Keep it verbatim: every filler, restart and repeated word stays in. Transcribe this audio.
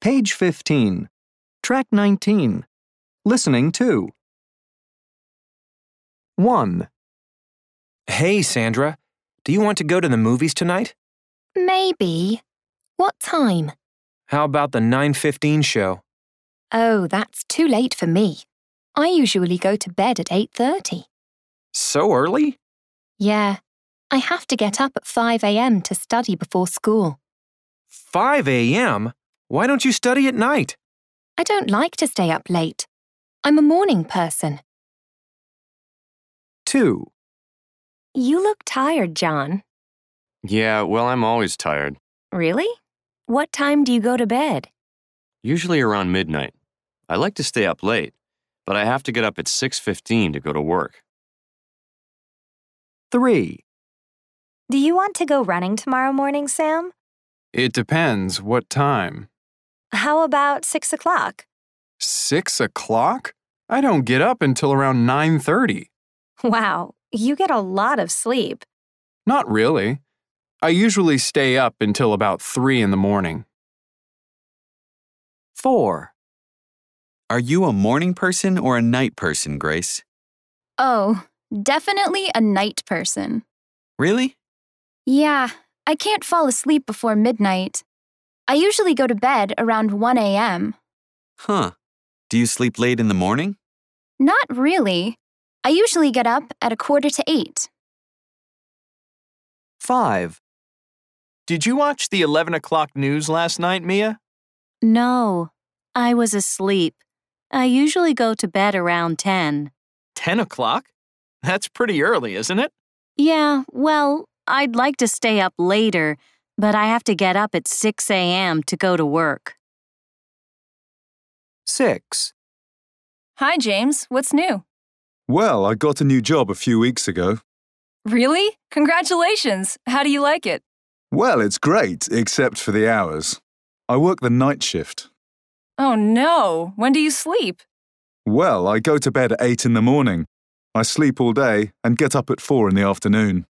Page fifteen. Track nineteen. Listening to. one. Hey, Sandra. Do you want to go to the movies tonight? Maybe. What time? How about the nine fifteen show? Oh, that's too late for me. I usually go to bed at eight thirty. So early? Yeah. I have to get up at five a.m. to study before school. five a.m.? Why don't you study at night? I don't like to stay up late. I'm a morning person. two. You look tired, John. Yeah, well, I'm always tired. Really? What time do you go to bed? Usually around midnight. I like to stay up late, but I have to get up at six fifteen to go to work. three. Do you want to go running tomorrow morning, Sam? It depends. What time? How about six o'clock? Six o'clock? I don't get up until around nine thirty. Wow, you get a lot of sleep. Not really. I usually stay up until about three in the morning. four. Are you a morning person or a night person, Grace? Oh, definitely a night person. Really? Yeah, I can't fall asleep before midnight. I usually go to bed around one a.m. Huh. Do you sleep late in the morning? Not really. I usually get up at a quarter to eight. five. Did you watch the eleven o'clock news last night, Mia? No, I was asleep. I usually go to bed around ten. ten o'clock? That's pretty early, isn't it? Yeah, well, I'd like to stay up later, but I have to get up at six a.m. to go to work. six. Hi, James. What's new? Well, I got a new job a few weeks ago. Really? Congratulations. How do you like it? Well, it's great, except for the hours. I work the night shift. Oh, no. When do you sleep? Well, I go to bed at eight in the morning. I sleep all day and get up at four in the afternoon.